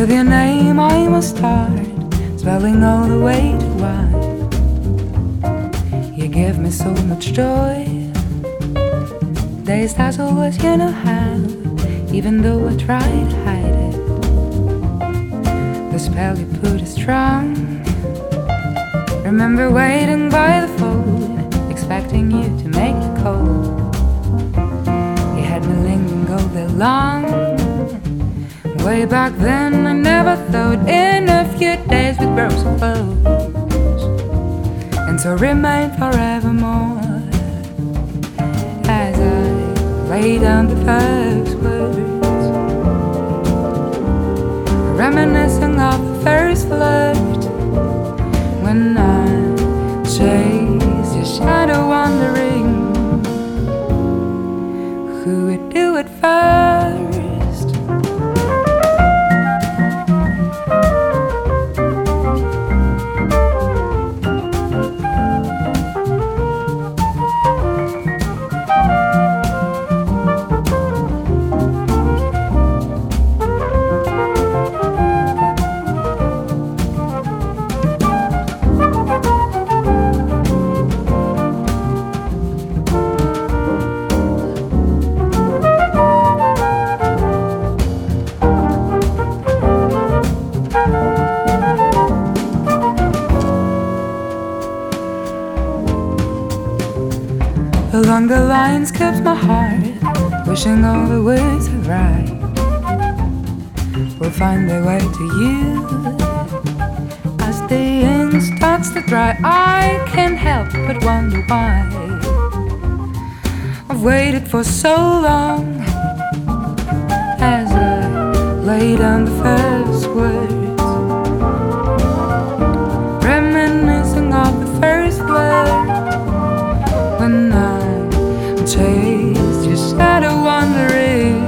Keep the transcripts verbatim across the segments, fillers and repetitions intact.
With your name I must start, spelling all the way to one. You give me so much joy, days that always you know how, even though I try to hide it. The spell you put is strong. Remember waiting by the phone, expecting you to make it cold. You had me lingering all day long. Way back then I never thought in a few days we'd grow so close, and so remain forevermore. As I lay down the first words, reminiscing of the first flirt, when I chased your shadow wandering, who would do it first? Along the lines keeps my heart, wishing all the words are right will find their way to you. As the ink starts to dry, I can't help but wonder why I've waited for so long. As I lay down the first words, reminiscing of the first word, when I chased your shadow wandering,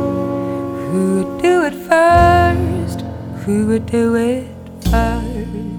who would do it first? Who would do it first?